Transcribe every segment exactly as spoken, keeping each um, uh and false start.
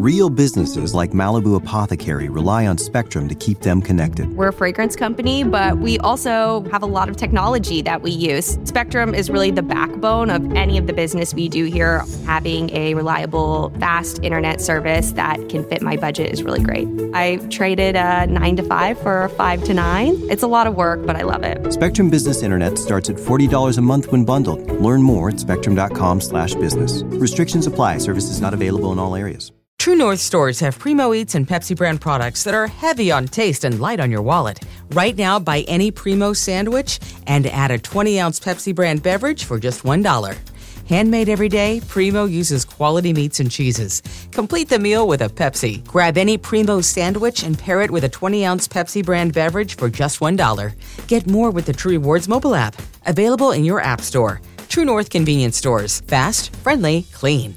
Real businesses like Malibu Apothecary rely on Spectrum to keep them connected. We're a fragrance company, but we also have a lot of technology that we use. Spectrum is really the backbone of any of the business we do here. Having a reliable, fast internet service that can fit my budget is really great. I traded a nine to five for a five to nine. It's a lot of work, but I love it. Spectrum Business Internet starts at forty dollars a month when bundled. Learn more at spectrum.com slash business. Restrictions apply. Services not available in all areas. True North stores have Primo Eats and Pepsi brand products that are heavy on taste and light on your wallet. Right now, buy any Primo sandwich and add a twenty-ounce Pepsi brand beverage for just one dollar. Handmade every day, Primo uses quality meats and cheeses. Complete the meal with a Pepsi. Grab any Primo sandwich and pair it with a twenty-ounce Pepsi brand beverage for just one dollar. Get more with the True Rewards mobile app. Available in your app store. True North convenience stores. Fast, friendly, clean.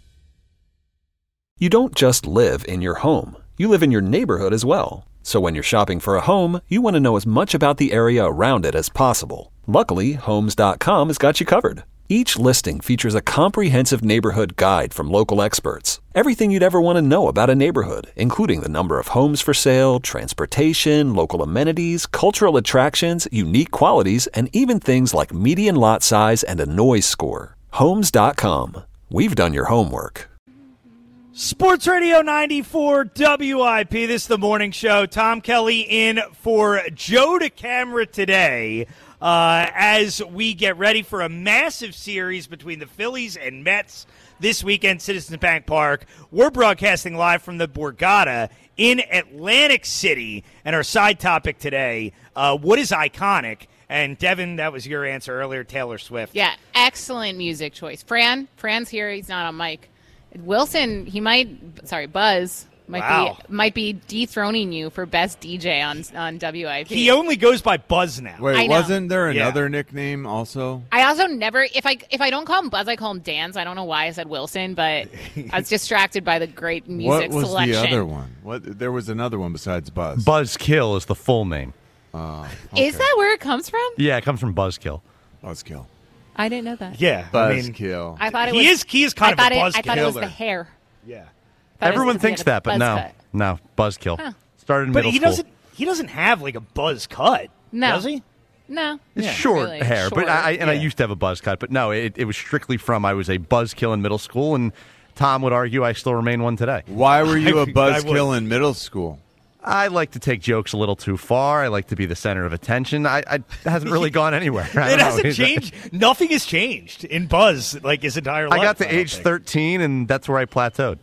You don't just live in your home. You live in your neighborhood as well. So when you're shopping for a home, you want to know as much about the area around it as possible. Luckily, Homes dot com has got you covered. Each listing features a comprehensive neighborhood guide from local experts. Everything you'd ever want to know about a neighborhood, including the number of homes for sale, transportation, local amenities, cultural attractions, unique qualities, and even things like median lot size and a noise score. Homes dot com. We've done your homework. Sports Radio ninety-four W I P. This is the morning show. Tom Kelly in for Joe DeCamara today uh, as we get ready for a massive series between the Phillies and Mets this weekend, Citizens Bank Park. We're broadcasting live from the Borgata in Atlantic City. And our side topic today, uh, what is iconic? And Devin, that was your answer earlier, Taylor Swift. Yeah, excellent music choice. Fran, Fran's here. He's not on mic. Wilson, he might, sorry, Buzz might Wow. be might be dethroning you for best D J on on W I P. He only goes by Buzz now. I Wait, know. wasn't there Yeah. another nickname also? I also never, if I if I don't call him Buzz, I call him Danz. I don't know why I said Wilson, but I was distracted by the great music What was selection. the other one? What? There was another one besides Buzz. Buzzkill is the full name. Uh, okay. Is that where it comes from? Yeah, it comes from Buzzkill. Buzzkill? I didn't know that. Yeah. I mean, Buzzkill. I thought it he was. is, he is kind I of thought a it, buzz I thought it was killer. the hair. Yeah. Thought it Everyone was thinks the that, but buzz no. cut. No, Buzzkill. Huh. Started in But middle he school. doesn't he doesn't have like a buzz cut. No. Does he? No. It's Yeah. short Really hair, but short. I, I and I Yeah. used to have a buzz cut, but no, it, it was strictly from I was a buzzkill in middle school, and Tom would argue I still remain one today. Why were you I- a I buzzkill would. in middle school? I like to take jokes a little too far. I like to be the center of attention. I, I it hasn't really gone anywhere. I It don't know. hasn't changed. Nothing has changed in Buzz like his entire life. I got to don't age think. thirteen, and that's where I plateaued.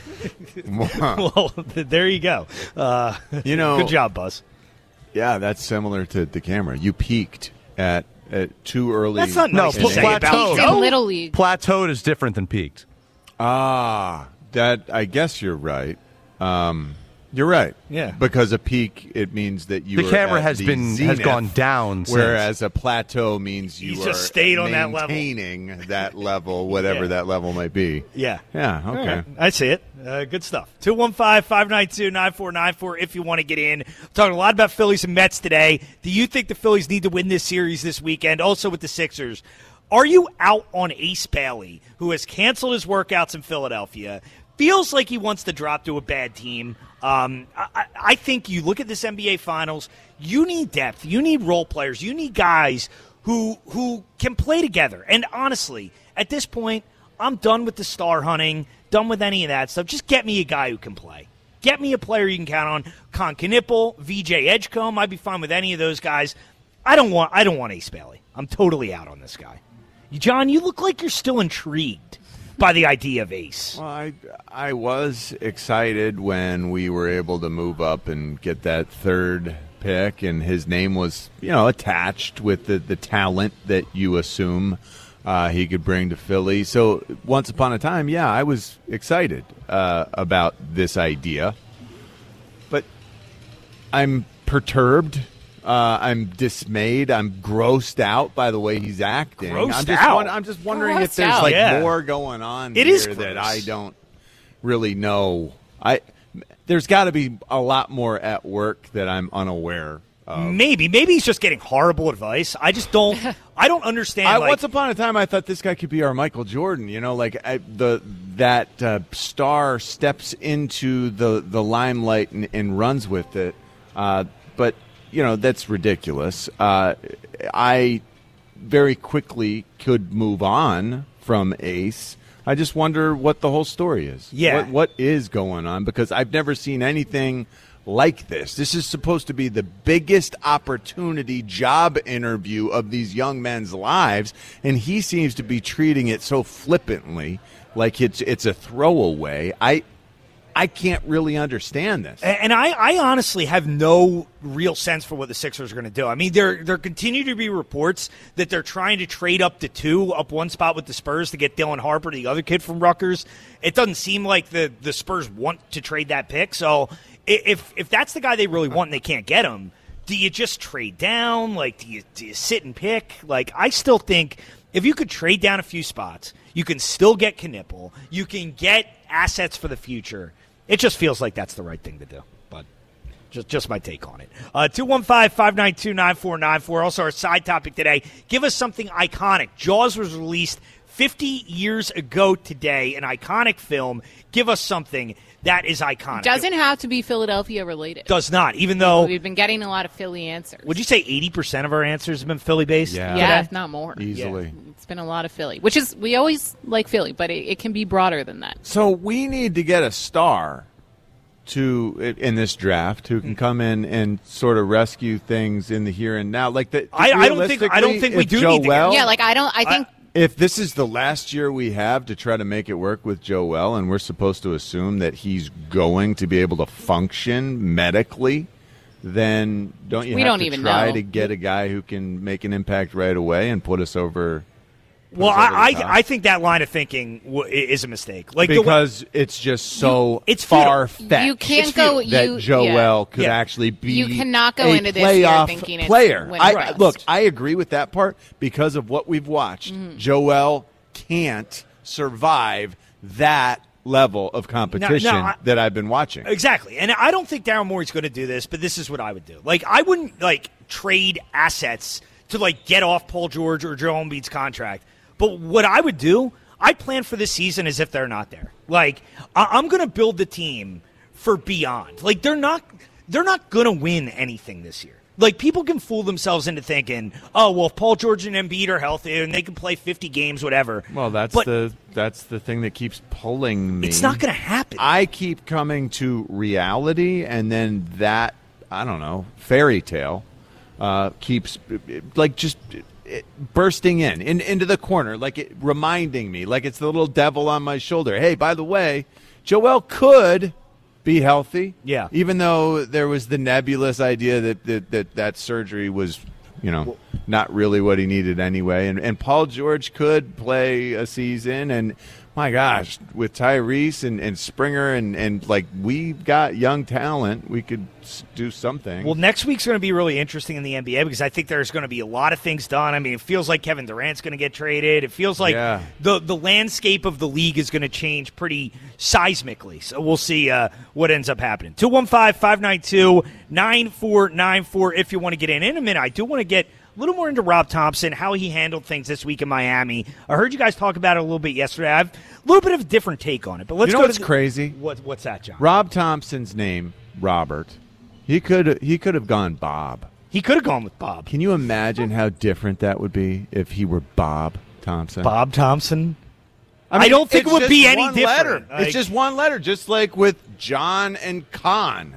Well, there you go. Uh, You know, good job, Buzz. Yeah, that's similar to the camera. You peaked at, at too early. That's not No, nice to pl- say plateau. about Peaked Joe. in Little League. Plateaued is different than peaked. Ah, that I guess you're right. Um, you're right. Yeah. Because a peak, it means that you The are camera at has the been has zenith, gone down. since. Whereas a plateau means you He's are just stayed on that level. maintaining that level, whatever Yeah. that level might be. Yeah. Yeah. All Okay. right. I see it. Uh, good stuff. two one five, five nine two, nine four nine four if you want to get in. Talking a lot about Phillies and Mets today. Do you think the Phillies need to win this series this weekend? Also with the Sixers. Are you out on Ace Bailey, who has canceled his workouts in Philadelphia? Feels like he wants to drop to a bad team. Um, I, I think you look at this N B A Finals, you need depth. You need role players. You need guys who who can play together. And honestly, at this point, I'm done with the star hunting, done with any of that stuff. Just get me a guy who can play. Get me a player you can count on. Con Knipple, V J Edgecombe, I'd be fine with any of those guys. I don't want I don't want Ace Bailey. I'm totally out on this guy. John, you look like you're still intrigued by the idea of Ace. Well, I, I was excited when we were able to move up and get that third pick, and his name was, you know, attached with the, the talent that you assume uh, he could bring to Philly. So once upon a time, yeah, I was excited uh, about this idea. But I'm perturbed. Uh, I'm dismayed. I'm grossed out by the way he's acting. Grossed I'm just out? won- I'm just wondering if Grossed there's out. like Yeah. more going on It here is that gross. I don't really know. I there's got to be a lot more at work that I'm unaware maybe, maybe he's just getting horrible advice. I just don't. I don't understand. I, like, once upon a time, I thought this guy could be our Michael Jordan. You know, like I, the that uh, star steps into the the limelight and, and runs with it. Uh, but you know, that's ridiculous. Uh, I very quickly could move on from Ace. I just wonder what the whole story is. Yeah. What, what is going on? Because I've never seen anything like this. This is supposed to be the biggest opportunity job interview of these young men's lives, and he seems to be treating it so flippantly, like it's it's a throwaway. I I can't really understand this. And I, I honestly have no real sense for what the Sixers are going to do. I mean, there there continue to be reports that they're trying to trade up to two, up one spot with the Spurs to get Dylan Harper, the other kid from Rutgers. It doesn't seem like the, the Spurs want to trade that pick. So if if that's the guy they really want and they can't get him, do you just trade down? Like, do you, do you sit and pick? Like, I still think if you could trade down a few spots, you can still get Knipple. You can get assets for the future. It just feels like that's the right thing to do, but just just my take on it. Uh, two one five, five nine two, nine four nine four. Also, our side topic today, give us something iconic. Jaws was released fifty years ago today, an iconic film. Give us something that is iconic. Doesn't have to be Philadelphia related. Does not, even though we've been getting a lot of Philly answers. Would you say eighty percent of our answers have been Philly-based? Yeah, yeah if not more. Easily. Yeah. It's been a lot of Philly, which is, we always like Philly, but it, it can be broader than that. So we need to get a star to in this draft who can come in and sort of rescue things in the here and now. Like the, I, I don't think I don't think we do Joel, need to get, yeah, like I don't. I think. I, if this is the last year we have to try to make it work with Joel, and we're supposed to assume that he's going to be able to function medically, then don't you we have don't to even try know. to get a guy who can make an impact right away and put us over? Put well, us over I, the top? I I think that line of thinking w- is a mistake. Like because the way, it's just so it's far You fetched. can't go. that You, Joel yeah. could Yeah. actually be You cannot go a into this year playoff thinking it's player. win I, bust. look, I agree with that part because of what we've watched. Mm-hmm. Joel can't survive that level of competition No, no, I- that I've been watching. Exactly. And I don't think Daryl Morey's going to do this, but this is what I would do. Like, I wouldn't, like, trade assets to, like, get off Paul George or Joel Embiid's contract. But what I would do, I'd plan for this season as if they're not there. Like, I- I'm going to build the team for beyond. Like, they're not they're not going to win anything this year. Like, people can fool themselves into thinking, oh, well, if Paul George and Embiid are healthy and they can play fifty games, whatever. Well, that's But the that's the thing that keeps pulling me. it's not going to happen. I keep coming to reality, and then that, I don't know, fairy tale uh, keeps, like, just it, bursting in, in, into the corner, like it reminding me, like it's the little devil on my shoulder. Hey, by the way, Joel could be healthy. Yeah. Even though there was the nebulous idea that that, that, that surgery was, you know, not really what he needed anyway. And, and Paul George could play a season, and my gosh, with Tyrese and, and Springer and, and like we've got young talent, we could do something. Well, next week's going to be really interesting in the N B A because I think there's going to be a lot of things done. I mean, it feels like Kevin Durant's going to get traded. It feels like Yeah. the the landscape of the league is going to change pretty seismically. So we'll see uh, what ends up happening. two one five, five nine two, nine four nine four if you want to get in. In a minute, I do want to get a little more into Rob Thompson, how he handled things this week in Miami. I heard you guys talk about it a little bit yesterday. I have a little bit of a different take on it. But let's You know go what's to the, crazy? What, what's that, John? Rob Thompson's name, Robert. He could he could have gone Bob. He could have gone with Bob. Can you imagine how different that would be if he were Bob Thompson? Bob Thompson? I, mean, I don't think it's it would just be any one different. letter. Like- it's just one letter, just like with John and Khan.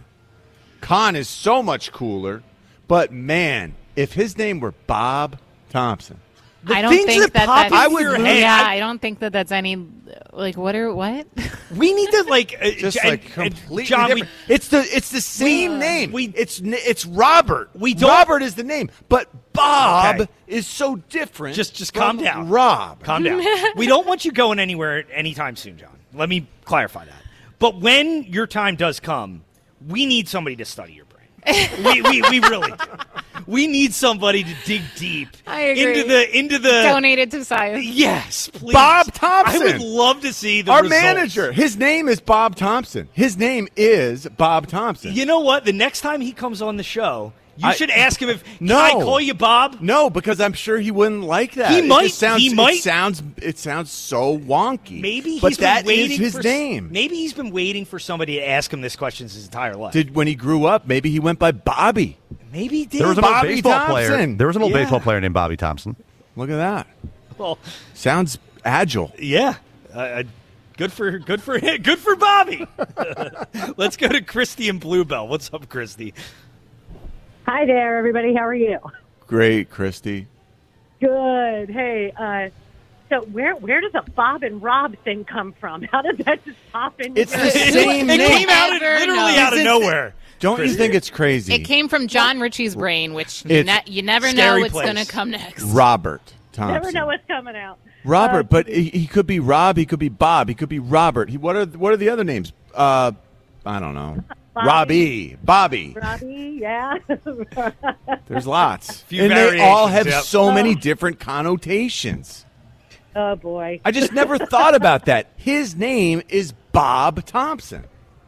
Khan is so much cooler, but man, if his name were Bob Thompson, I don't things think that that, pop that's, into your head, Yeah, I- I don't think that that's any. Like, what are what? We need to like uh, just and- like and completely John. different. it's the it's the same we- name. we- it's n- it's Robert. We don't- Robert is the name, but Bob Okay. is so different. Just just from calm down, Rob. Calm down. We don't want you going anywhere anytime soon, John. Let me clarify that. But when your time does come, we need somebody to study your brain. we, we we really do. We need somebody to dig deep I agree. into the into the Donated to science. Yes, please. Bob Thompson. I would love to see the Our results. manager. His name is Bob Thompson. His name is Bob Thompson. You know what? The next time he comes on the show, You I- should ask him if No. can I call you Bob? No, because I'm sure he wouldn't like that. He It might- just sounds, he might. It sounds. It sounds so wonky. Maybe he's but been that waiting is his for, name. Maybe he's been waiting for somebody to ask him this question his entire life. Did when he grew up? Maybe he went by Bobby. maybe he did. There was an old Bobby baseball player. Thompson. There was an old Yeah. baseball player named Bobby Thompson. Look at that. well, Sounds agile. yeah. Uh, uh, good for good for good for Bobby. Let's go to Christy and Bluebell. What's up, Christy? Hi there, everybody. How are you? Great, Christy. Good. Hey, uh, so where where does a Bob and Rob thing come from? How did that just pop in? It's your- the same It name. came out of, Never literally know. out of Isn't- nowhere. Don't you think it's crazy? It came from John Ritchie's brain, which you, It's ne- you never know scary what's place. going to come next. Robert Thompson. Never know what's coming out. Robert, Uh, but he, he could be Rob. He could be Bob. He could be Robert. He, what are what are the other names? Uh, I don't know. Bobby. Robbie, Bobby. Robbie, yeah. There's lots, Few and they all variations, have yep. so many different connotations. Oh boy. I just never thought about that. His name is Bob Thompson.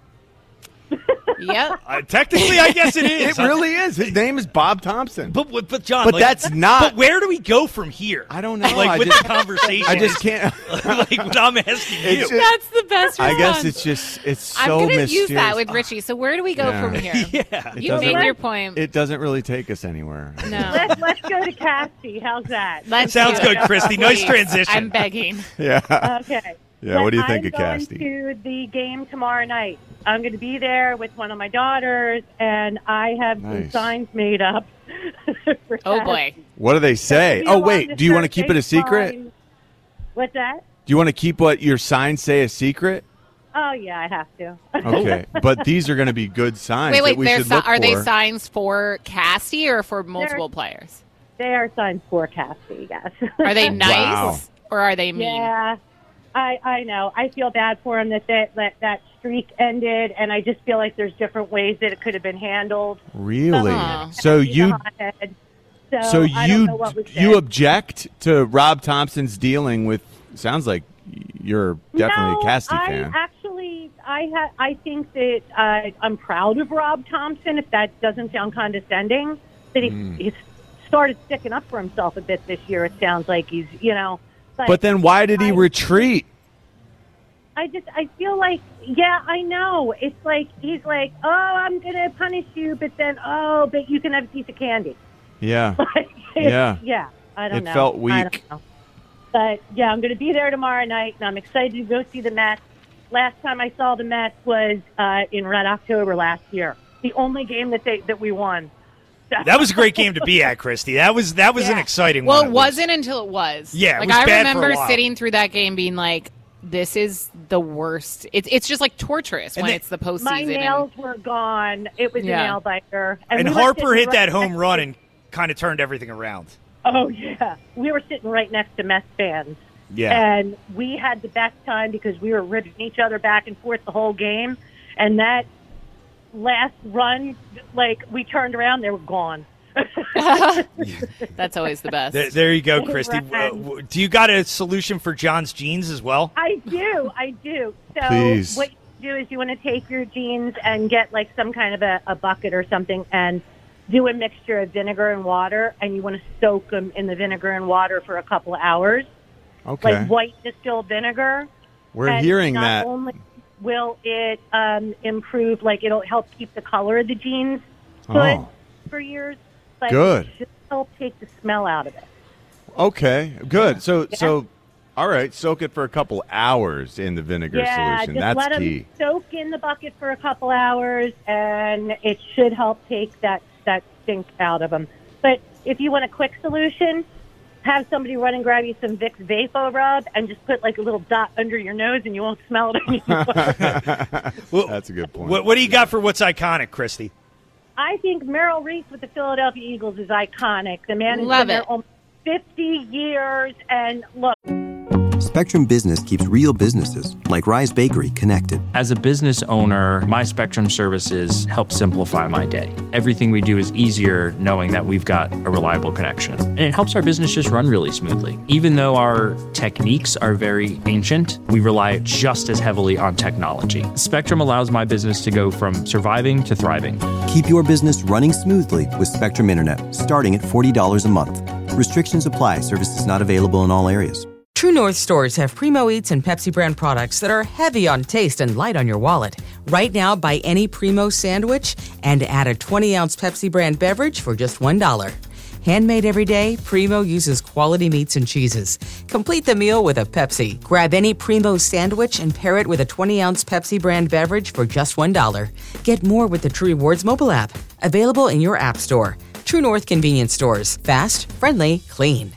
Yep. Uh, technically, I guess it is. It really is. His name is Bob Thompson. But but, but John, But like, that's not- But where do we go from here? I don't know. Like I with just- the conversation, I just is- can't. like what I'm asking you. It's just- That's the best response. I guess it's just it's so I'm going to mysterious. use that with Richie. So where do we go Yeah. from here? yeah. It You doesn't- made your point. It doesn't really take us anywhere. no. let's let's go to Cassie. How's that? Let's Sounds do good, it. Christy. Nice Please. transition. I'm begging. Yeah. Okay. Yeah, what do you think I'm of Cassie? going to the game tomorrow night. I'm going to be there with one of my daughters, and I have some Nice. signs made up. for Oh, Cassie. boy. What do they say? Be Oh along wait, the do you want to keep it a Thursday secret? sign. What's that? Do you want to keep what your signs say a secret? Oh, yeah, I have to. Okay, but these are going to be good signs Wait, that wait. we they're should si- look are for. they signs for Cassie or for multiple players? They are signs for Cassie, yes. Are they nice Wow. or are they mean? Yeah, I, I know. I feel bad for him that that, that that streak ended, and I just feel like there's different ways that it could have been handled. Really? Uh-huh. So He's a you, hothead. So, so I don't you, know what was you said. object to Rob Thompson's dealing with? Sounds like you're definitely no, a Cassie I fan. actually, I ha- I think that uh, I'm proud of Rob Thompson. If that doesn't sound condescending, that he, Hmm. he's started sticking up for himself a bit this year. It sounds like he's, you know. But then why did he I- retreat? I just, I feel like, yeah, I know. It's like, he's like, oh, I'm going to punish you, but then, oh, but you can have a piece of candy. Yeah. Like, Yeah. Yeah. I don't It know. felt I weak. don't know. But, yeah, I'm going to be there tomorrow night, and I'm excited to go see the Mets. Last time I saw the Mets was uh, in Red October last year. The only game that they that we won. That was a great game to be at, Christy. That was that was an Yeah. exciting Well, one. it wasn't until it was. Yeah, it like was I bad for a remember while. sitting through that game being like, "This is the worst." It's it's just like torturous And when then- it's the postseason. My and- nails were gone. It was Yeah. a nail biter. And we were Harper sitting hit right that home next run to- and kind of turned everything around. Oh, yeah. We were sitting right next to Mets fans. Yeah. And we had the best time because we were ribbing each other back and forth the whole game. And that last run, like, we turned around, they were gone. That's always the best. There, there you go, Christy. Uh, Right. w- do you got a solution for John's jeans as well? I do. I do. So Please. what you do is you want to take your jeans and get, like, some kind of a, a bucket or something and do a mixture of vinegar and water, and you want to soak them in the vinegar and water for a couple of hours. Okay. Like white distilled vinegar. We're And hearing not that. Only will it um, improve, like it'll help keep the color of the jeans good Oh. for years, but Good. it should help take the smell out of it. Okay, good. So, so, all right, soak it for a couple hours in the vinegar yeah, solution. just That's let key. them soak in the bucket for a couple hours, and it should help take that that stink out of them. But if you want a quick solution, have somebody run and grab you some Vicks Vapor Rub and just put like a little dot under your nose, and you won't smell it anymore. Well, That's a good point. What, what do you got for what's iconic, Christy? I think Merrill Reese with the Philadelphia Eagles is iconic. The man has Love been there it. almost fifty years, and look. Spectrum Business keeps real businesses, like Rise Bakery, connected. As a business owner, my Spectrum services help simplify my day. Everything we do is easier knowing that we've got a reliable connection. And it helps our business just run really smoothly. Even though our techniques are very ancient, we rely just as heavily on technology. Spectrum allows my business to go from surviving to thriving. Keep your business running smoothly with Spectrum Internet, starting at forty dollars a month. Restrictions apply. Services not available in all areas. True North stores have Primo Eats and Pepsi brand products that are heavy on taste and light on your wallet. Right now, buy any Primo sandwich and add a twenty ounce Pepsi brand beverage for just one dollar. Handmade every day, Primo uses quality meats and cheeses. Complete the meal with a Pepsi. Grab any Primo sandwich and pair it with a twenty ounce Pepsi brand beverage for just one dollar. Get more with the True Rewards mobile app. Available in your app store. True North convenience stores. Fast, friendly, clean.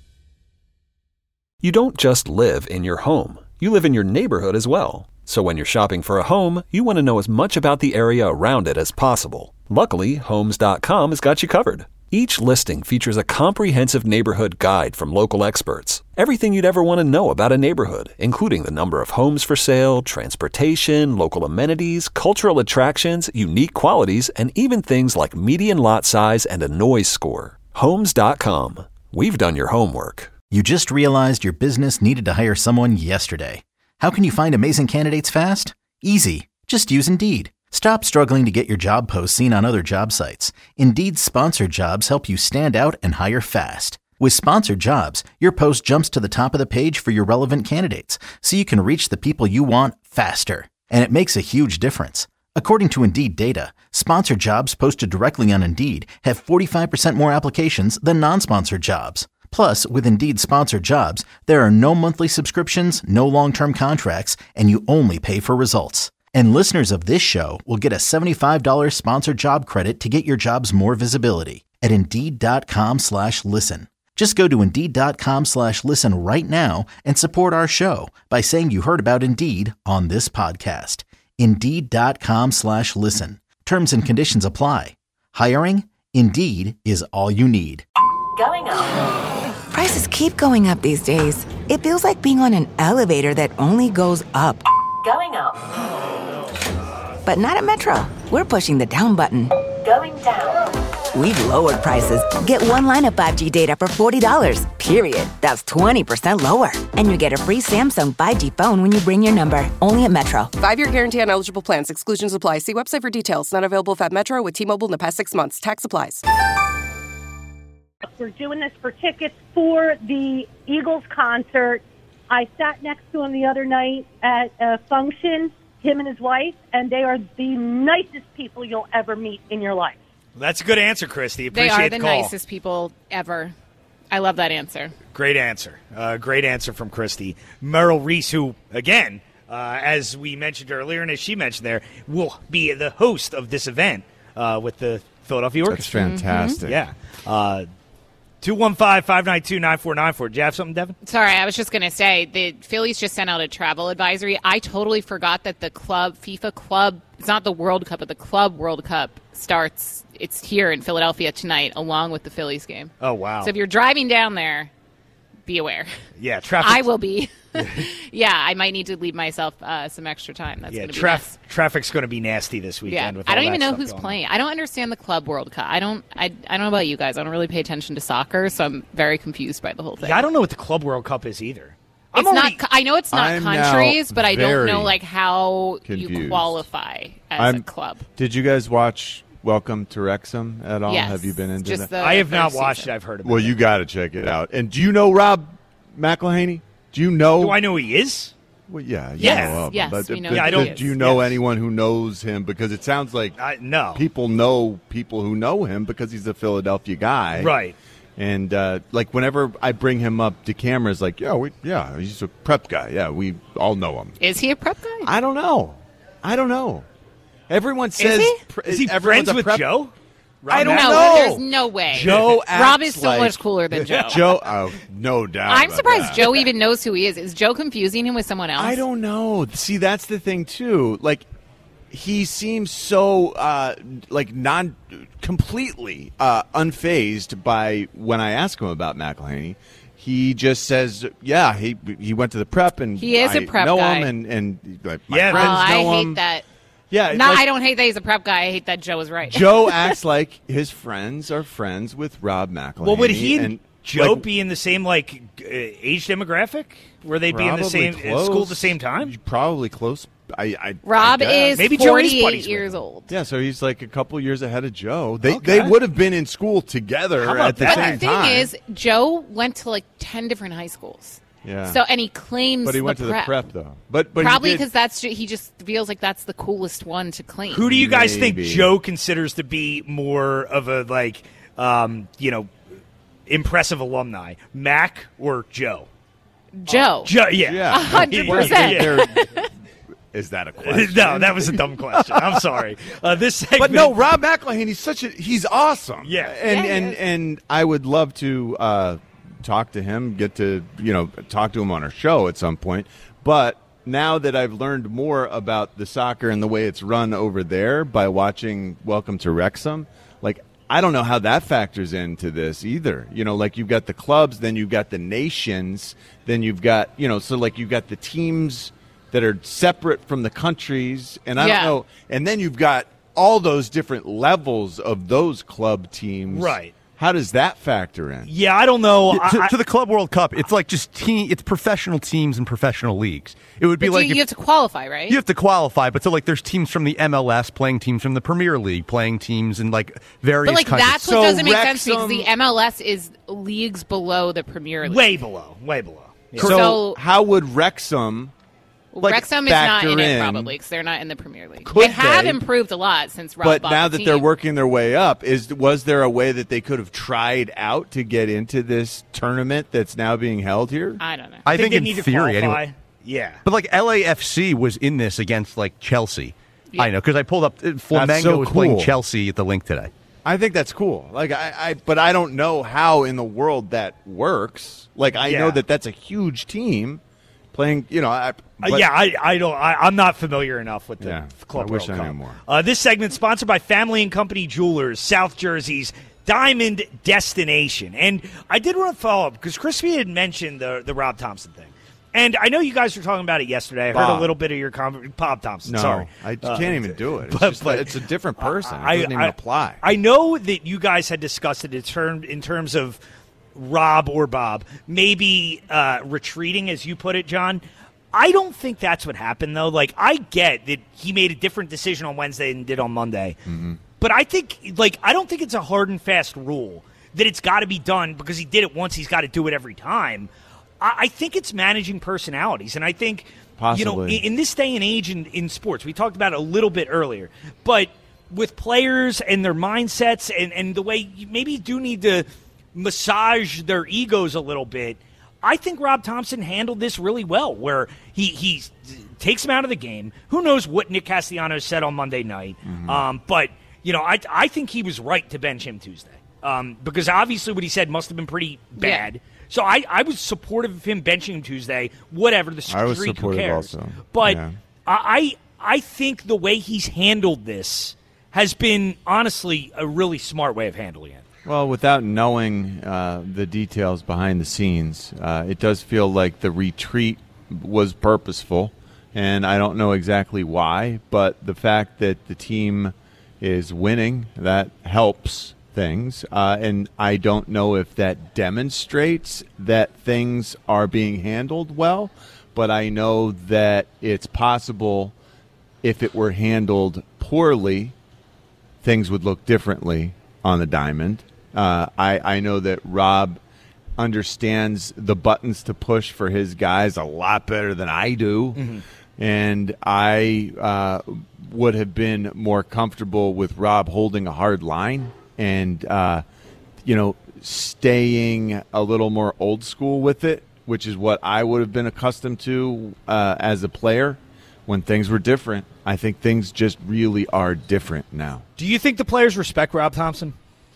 You don't just live in your home. You live in your neighborhood as well. So when you're shopping for a home, you want to know as much about the area around it as possible. Luckily, Homes dot com has got you covered. Each listing features a comprehensive neighborhood guide from local experts. Everything you'd ever want to know about a neighborhood, including the number of homes for sale, transportation, local amenities, cultural attractions, unique qualities, and even things like median lot size and a noise score. Homes dot com. We've done your homework. You just realized your business needed to hire someone yesterday. How can you find amazing candidates fast? Easy. Just use Indeed. Stop struggling to get your job posts seen on other job sites. Indeed's sponsored jobs help you stand out and hire fast. With sponsored jobs, your post jumps to the top of the page for your relevant candidates, so you can reach the people you want faster. And it makes a huge difference. According to Indeed data, sponsored jobs posted directly on Indeed have forty-five percent more applications than non-sponsored jobs. Plus, with Indeed sponsored jobs, there are no monthly subscriptions, no long-term contracts, and you only pay for results. And listeners of this show will get a seventy-five dollars sponsored job credit to get your jobs more visibility at Indeed.com slash listen. Just go to Indeed.com slash listen right now and support our show by saying you heard about Indeed on this podcast. Indeed.com slash listen. Terms and conditions apply. Hiring? Indeed is all you need. Going up. Prices keep going up these days. It feels like being on an elevator that only goes up. Going up. But not at Metro. We're pushing the down button. Going down. We've lowered prices. Get one line of five G data for forty dollars, period. That's twenty percent lower. And you get a free Samsung five G phone when you bring your number. Only at Metro. Five-year guarantee on eligible plans. Exclusions apply. See website for details. Not available if at Metro with T-Mobile in the past six months. Tax applies. We're doing this for tickets for the Eagles concert. I sat next to him the other night at a function, him and his wife, and they are the nicest people you'll ever meet in your life. That's a good answer, Christy. They Appreciate are the, the call. nicest people ever. I love that answer. Great answer. Uh, great answer from Christy. Merrill Reese, who, again, uh, as we mentioned earlier and as she mentioned there, will be the host of this event uh, with the Philadelphia Orchestra. That's fantastic. Mm-hmm. Yeah. Uh, two one five, five nine two, nine four nine four. Do you have something, Devin? Sorry, I was just going to say, the Phillies just sent out a travel advisory. I totally forgot that the club, FIFA Club, it's not the World Cup, but the Club World Cup starts, it's here in Philadelphia tonight, along with the Phillies game. Oh, wow. So if you're driving down there, be aware. Yeah, traffic. I will be. Yeah, I might need to leave myself uh, some extra time. That's yeah, going to be traf- nice. Traffic's going to be nasty this weekend. Yeah, with I all don't that even know stuff who's going playing. I don't understand the Club World Cup. I don't. I, I don't know about you guys. I don't really pay attention to soccer, so I'm very confused by the whole thing. Yeah, I don't know what the Club World Cup is either. It's already, not. I know it's not I'm countries, but I don't know very like how you confused. qualify as I'm- a club. Did you guys watch Welcome to Wrexham at all? Yes, Have you been into just that? the I have not first watched season. it. I've heard about Well, it. you got to check it out. And do you know Rob McElhaney? Do you know? Do I know who he is? Well, yeah, you Yes, know of him, yes, but, we know but who he do- is. do you know Yes. anyone who knows him? Because it sounds like I, no. people know people who know him because he's a Philadelphia guy, Right. And uh, like whenever I bring him up to cameras, like, yeah, we, yeah, he's a prep guy. Yeah, we all know him. Is he a prep guy? I don't know. I don't know. Everyone says he? pre- Is he everyone's friends a with prep- Joe? I don't no, know. there's no way. Joe Rob acts is so like- much cooler than Joe. Joe, oh, no doubt. I'm about surprised that. Joe even knows who he is. Is Joe confusing him with someone else? I don't know. See, that's the thing too. Like, he seems so uh, like non completely uh, unfazed by when I ask him about McElhaney. he just says, yeah, he he went to the prep and He is I a prep know guy. him and and like, my Yeah, friends Oh, I know hate him. that. Yeah, No, like, I don't hate that he's a prep guy. I hate that Joe is right. Joe acts like his friends are friends with Rob McElhenney. Well, would he and, and Joe like, be in the same like uh, age demographic? Where they'd be in the probably same close. at school at the same time? Probably close. I, I Rob I guess. is Maybe Joe is buddies forty-eight with years him. old. Yeah, so he's like a couple years ahead of Joe. They Okay. they would have been in school together How about at the that? But same the thing time. is, Joe went to like ten different high schools. yeah. So, and he claims but he went the to prep. the prep though. But but he Probably did- because that's ju- he just feels like that's the coolest one to claim. Who do you guys think Maybe. Joe considers to be more of a like, um, you know, impressive alumni, Mac or Joe? Joe. Joe, yeah, Yeah. A hundred percent. Yeah. They're- Is that a question? No, that was a dumb question. I'm sorry. Uh, this segment, But no, Rob McElhenney, he's such a he's awesome. Yeah. and Yeah, and yeah. and I would love to uh, talk to him, get to you know talk to him on our show at some point. But now that I've learned more about the soccer and the way it's run over there by watching Welcome to Wrexham, like I don't know how that factors into this either. You know, like you've got the clubs, then you've got the nations, then you've got you know, so like you've got the teams that are separate from the countries, and I Yeah. don't know, and then you've got all those different levels of those club teams. Right. How does that factor in? Yeah, I don't know. Yeah, to, I- to the Club World Cup, it's like just team. It's professional teams and professional leagues. It would be But like you, if- you have to qualify, right? you have to qualify, but so like there's teams from the M L S playing teams from the Premier League, playing teams in like various but like countries. that's So what doesn't make sense because Wrexham- the M L S is leagues below the Premier League. way below, way below. Yeah. So, So- how would Wrexham? like, Wrexham is not in factor it in- probably because they're not in the Premier League. Could they have they? improved a lot since Rob But bought now the that they're team. working their way up, is was there a way that they could have tried out to get into this tournament that's now being held here? I don't know. I think they in need to theory, qualify. anyway. Yeah. But like L A F C was in this against like Chelsea. I know because I pulled up uh, Flamengo so was playing cool. Chelsea at the link today. I think that's cool. Like I, I, but I don't know how in the world that works. Like I Yeah. know that that's a huge team playing. You know, I, Uh, but- yeah, I, I don't. I, I'm not familiar enough with the Yeah, Club I wish World I Cup. knew more. Uh, this segment sponsored by Family and Company Jewelers, South Jersey's Diamond Destination. And I did want to follow up because Crispy had mentioned the the Rob Thompson thing, and I know you guys were talking about it yesterday. I heard Bob. a little bit of your conversation. Bob Thompson. no, sorry, I Uh, can't even do it. It's, but- just, but- it's a different person. It I- doesn't even I- apply. I know that you guys had discussed it in, term, in terms of Rob or Bob maybe uh, retreating, as you put it, John. I don't think that's what happened, though. Like, I get that he made a different decision on Wednesday than did on Monday. Mm-hmm. But I think, like, I don't think it's a hard and fast rule that it's got to be done because he did it once, he's got to do it every time. I, I think it's managing personalities. And I think, you know, Possibly. in, in this day and age in, in sports, we talked about it a little bit earlier, but with players and their mindsets and, and the way you maybe you do need to massage their egos a little bit, I think Rob Thompson handled this really well, where he, he takes him out of the game. Who knows what Nick Castellanos said on Monday night, Mm-hmm. um, but, you know, I, I think he was right to bench him Tuesday. Um, because obviously what he said must have been pretty bad. Yeah. So I, I was supportive of him benching him Tuesday. Whatever the streak, I was who supportive cares? also. But Yeah. I I think the way he's handled this has been honestly a really smart way of handling it. Well, without knowing uh, the details behind the scenes, uh, it does feel like the retreat was purposeful, and I don't know exactly why, but the fact that the team is winning, that helps things, uh, and I don't know if that demonstrates that things are being handled well, but I know that it's possible if it were handled poorly, things would look differently on the diamond. Uh, I, I know that Rob understands the buttons to push for his guys a lot better than I do. Mm-hmm. And I uh, would have been more comfortable with Rob holding a hard line and, uh, you know, staying a little more old school with it, which is what I would have been accustomed to uh, as a player when things were different. I think things just really are different now. Do you think the players respect Rob Thompson?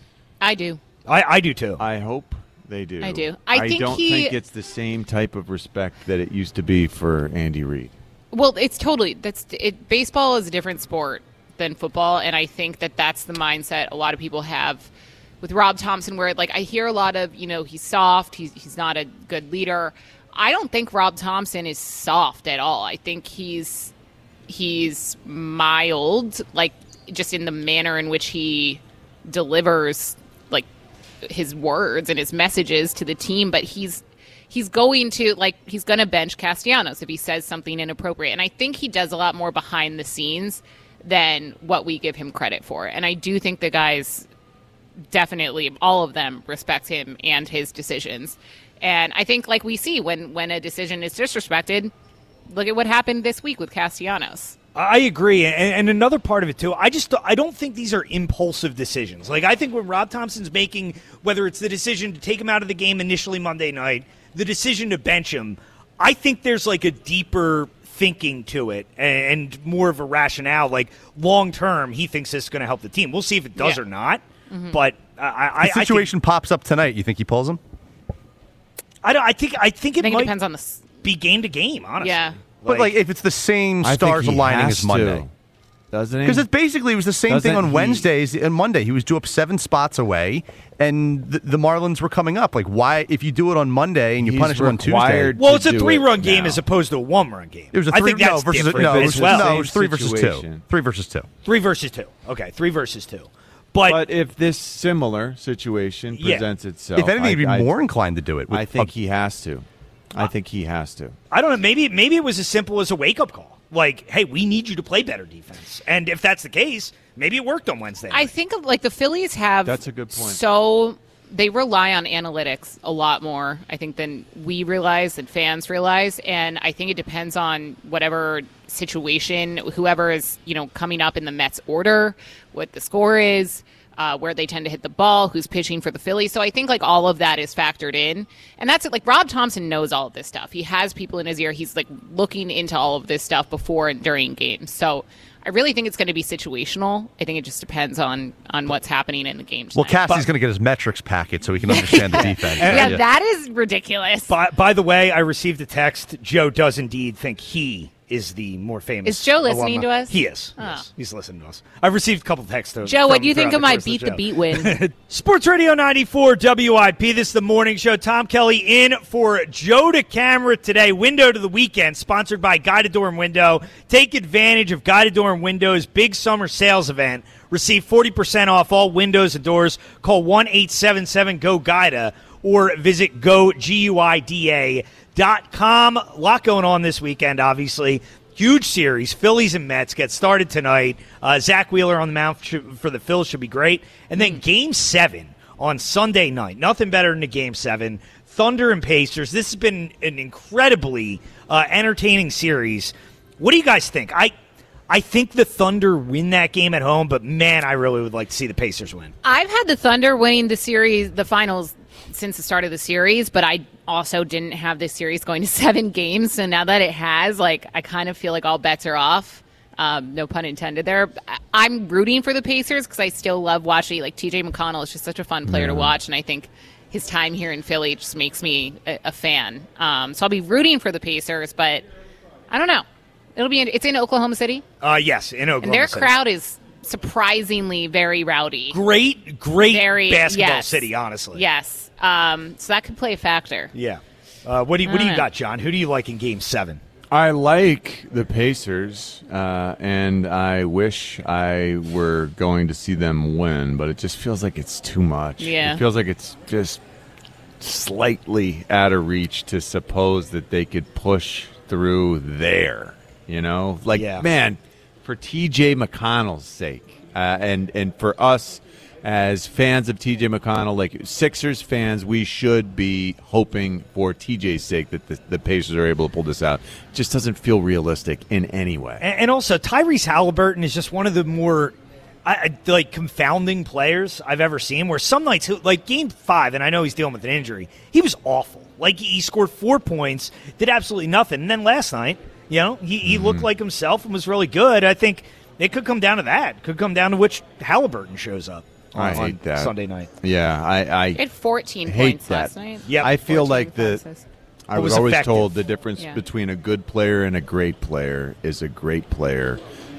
I do. I, I do too. I hope they do. I do. I think don't he- think it's the same type of respect that it used to be for Andy Reid. Well, it's totally that's it. Baseball is a different sport than football, and I think that that's the mindset a lot of people have with Rob Thompson, where like I hear a lot of, you know, he's soft, he's he's not a good leader. I don't think Rob Thompson is soft at all. I think he's he's mild, like just in the manner in which he delivers like his words and his messages to the team, but he's he's going to like he's going to bench Castellanos if he says something inappropriate. And I think he does a lot more behind the scenes than what we give him credit for. And I do think the guys definitely, all of them, respect him and his decisions. And I think, like we see, when, when a decision is disrespected, look at what happened this week with Castellanos. I agree, and, and another part of it too. I just I don't think these are impulsive decisions. Like I think when Rob Thompson's making, whether it's the decision to take him out of the game initially Monday night, the decision to bench him, I think there's like a deeper thinking to it and, and more of a rationale. Like long term, he thinks this is going to help the team. We'll see if it does yeah. or not. Mm-hmm. But I, I, the situation I think, pops up tonight. You think he pulls him? I don't. I think. I think it I think might it depends on the be game to game. Honestly, yeah. But like, if it's the same I stars think he aligning has as Monday, to, doesn't he? because it basically was the same Doesn't thing on he- Wednesdays and Monday. He was due up seven spots away, and the, the Marlins were coming up. Like, why? If you do it on Monday and you He's punish him on Tuesday, required well, to it's a do three-run it game now. as opposed to a one-run game. it was a I three. think that's no, versus different no, it as was, well. no, it was three versus two. Situation. Three versus two. Three versus two. Okay, three versus two. But, But if this similar situation Yeah. presents itself, If anything, I, he'd be I- more inclined to do it. with I think a- he has to. I think he has to. I don't know. Maybe maybe it was as simple as a wake-up call. Like, hey, we need you to play better defense. And if that's the case, maybe it worked on Wednesday I night. think of like the Phillies have That's a good point. So they rely on analytics a lot more, I think, than we realize and fans realize. And I think it depends on whatever situation, whoever is, you know, coming up in the Mets order, what the score is, uh, where they tend to hit the ball, who's pitching for the Phillies. So I think like all of that is factored in. And that's it. Like Rob Thompson knows all of this stuff. He has people in his ear. He's like looking into all of this stuff before and during games. So I really think it's going to be situational. I think it just depends on on what's happening in the game Well, tonight. Cassie's going to get his metrics packet so he can understand the defense. yeah, that is ridiculous. By, by the way, I received a text. Joe does indeed think he is the more famous. Is Joe listening alumni. to us? He is. Oh. Yes. He's listening to us. I've received a couple texts. Though, Joe, from, what do you think throughout of my course Beat the show. Beat win? Sports Radio ninety-four W I P. This is the morning show. Tom Kelly in for Joe to Camera today. Window to the weekend, sponsored by Guided Door and Window. Take advantage of Guided Door and Window's big summer sales event. Receive forty percent off all windows and doors. Call one eight seven seven G O G I D A or visit go guida dot com. A lot going on this weekend, obviously. Huge series. Phillies and Mets get started tonight. Uh, Zach Wheeler on the mound for the Phils should be great. And then Game seven on Sunday night. Nothing better than a Game seven. Thunder and Pacers. This has been an incredibly uh, entertaining series. What do you guys think? I I think the Thunder win that game at home, but, man, I really would like to see the Pacers win. I've had the Thunder winning the series, the finals, since the start of the series, but I also didn't have this series going to seven games. So now that it has, like, I kind of feel like all bets are off. Um, no pun intended there. I'm rooting for the Pacers because I still love watching. Like, T J McConnell is just such a fun player to watch, and I think his time here in Philly just makes me a, a fan. Um, so I'll be rooting for the Pacers, but I don't know. It'll be. In, it's in Oklahoma City. Uh, yes, in Oklahoma And their City. crowd is surprisingly very rowdy. Great, great Very- basketball yes. city, honestly. Yes. Um, so that could play a factor. Yeah. Uh, what do you, what do you Alright. got, John? Who do you like in Game seven? I like the Pacers, uh, and I wish I were going to see them win, but it just feels like it's too much. Yeah. It feels like it's just slightly out of reach to suppose that they could push through there. You know, like Yeah. man, for T J McConnell's sake, uh, and and for us as fans of T J McConnell, like Sixers fans, we should be hoping for T J's sake that the, the Pacers are able to pull this out. It just doesn't feel realistic in any way. And, and also, Tyrese Halliburton is just one of the more I, I- like confounding players I've ever seen. Where some nights, he'll- like Game Five, and I know he's dealing with an injury, he was awful. Like he scored four points, did absolutely nothing, and then last night, you know, he, he looked like himself and was really good. I think it could come down to that. It could come down to which Halliburton shows up on, I on hate that Sunday night. Yeah, I, I He had fourteen hate points that. last night. Yep. I feel fourteen like the. passes. I It was, was always effective. told the difference Yeah. between a good player and a great player is a great player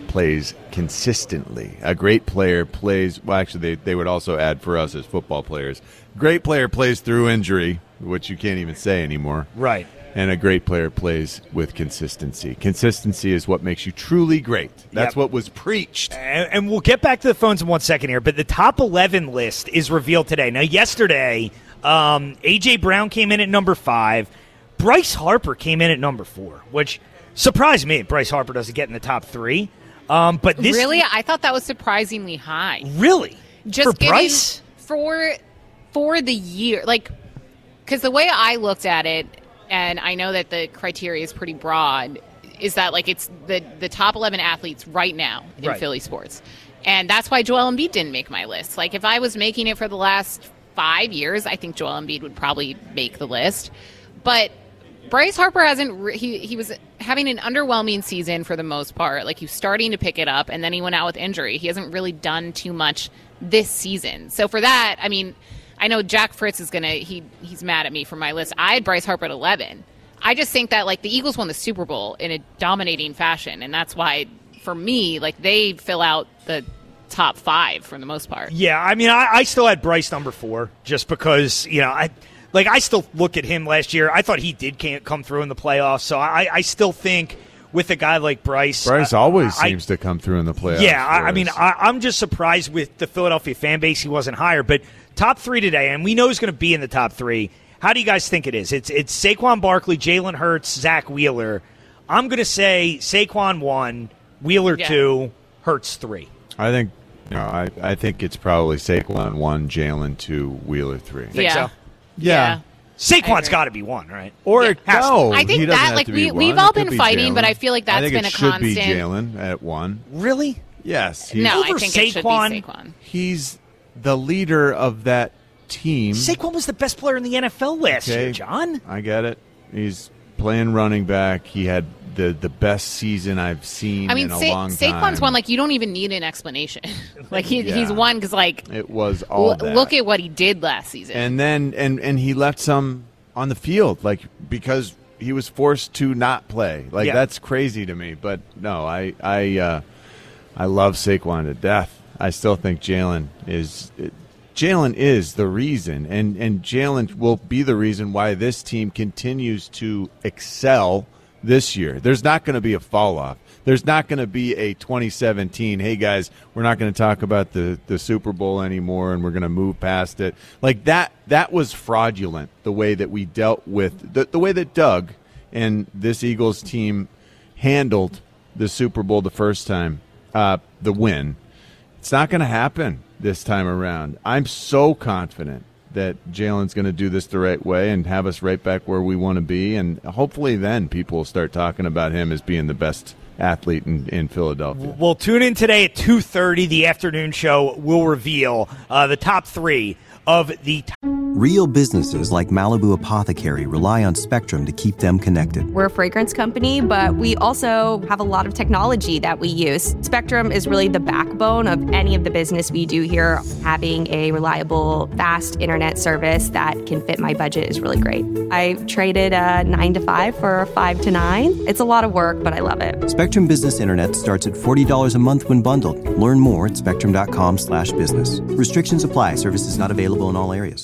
plays consistently. A great player plays, well, actually, they, they would also add for us as football players. Great player plays through injury, which you can't even say anymore. Right. And a great player plays with consistency. Consistency is what makes you truly great. That's Yep. what was preached. And, and we'll get back to the phones in one second here, but the top eleven list is revealed today. Now, yesterday, um, A J. Brown came in at number five. Bryce Harper came in at number four, which surprised me. Bryce Harper doesn't get in the top three. Um, but this Really? I thought that was surprisingly high. Really? Just For given- Bryce? For, for the year. Like, because the way I looked at it, and I know that the criteria is pretty broad, is that like it's the, the top eleven athletes right now in Right. Philly sports. And that's why Joel Embiid didn't make my list. Like if I was making it for the last five years, I think Joel Embiid would probably make the list. But Bryce Harper hasn't re- he he was having an underwhelming season for the most part. Like he was starting to pick it up, and then he went out with injury. He hasn't really done too much this season. So for that, I mean, I know Jack Fritz is gonna he he's mad at me for my list. I had Bryce Harper at eleven. I just think that like the Eagles won the Super Bowl in a dominating fashion, and that's why for me, like they fill out the top five for the most part. Yeah, I mean, I, I still had Bryce number four just because, you know, I like I still look at him last year. I thought he did can't come through in the playoffs, so I, I still think with a guy like Bryce, Bryce uh, always I, seems to come through in the playoffs. Yeah, I, I for mean, us. I, I'm just surprised with the Philadelphia fan base. He wasn't higher, but top three today, and we know he's going to be in the top three. How do you guys think it is? It's it's Saquon Barkley, Jalen Hurts, Zach Wheeler. I'm going to say Saquon one, Wheeler Yeah. two, Hurts three. I think no, I, I think it's probably Saquon one, Jalen two, Wheeler three. Think Yeah. so? Yeah. Saquon's got to be one, right? Or Yeah, it has to. no, I think he doesn't that, have like, to be we- one. we've all It could been be fighting, but Jalen. I feel like that's I think been it a should constant. be Jalen at one. Really? Yes, he's, No, I Over think it should be Saquon? Saquon. he's the leader of that team. Saquon was the best player in the N F L last Okay. year, John. I get it. He's playing running back. He had the the best season I've seen I mean, in a Sa- long time. Saquon's one. Like you don't even need an explanation. like he, Yeah. he's one because like It was all l- that. look at what he did last season. and then and and he left some on the field, like because he was forced to not play. Like Yeah. that's crazy to me. But no, I I uh, I love Saquon to death. I still think Jalen is Jalen is the reason, and and Jalen will be the reason why this team continues to excel this year. There's not going to be a fall off. There's not going to be a twenty seventeen, hey guys, we're not going to talk about the, the Super Bowl anymore and we're going to move past it. Like that that was fraudulent, the way that we dealt with the, the way that Doug and this Eagles team handled the Super Bowl the first time, uh, the win. It's not going to happen this time around. I'm so confident that Jalen's going to do this the right way and have us right back where we want to be. And hopefully then people will start talking about him as being the best athlete in, in Philadelphia. Well, tune in today at two thirty. The afternoon show will reveal uh, the top three of the top. Real businesses like Malibu Apothecary rely on Spectrum to keep them connected. We're a fragrance company, but we also have a lot of technology that we use. Spectrum is really the backbone of any of the business we do here. Having a reliable, fast internet service that can fit my budget is really great. I traded a nine to five for a five to nine. It's a lot of work, but I love it. Spectrum Business Internet starts at forty dollars a month when bundled. Learn more at spectrum.com slash business. Restrictions apply. Services not available in all areas.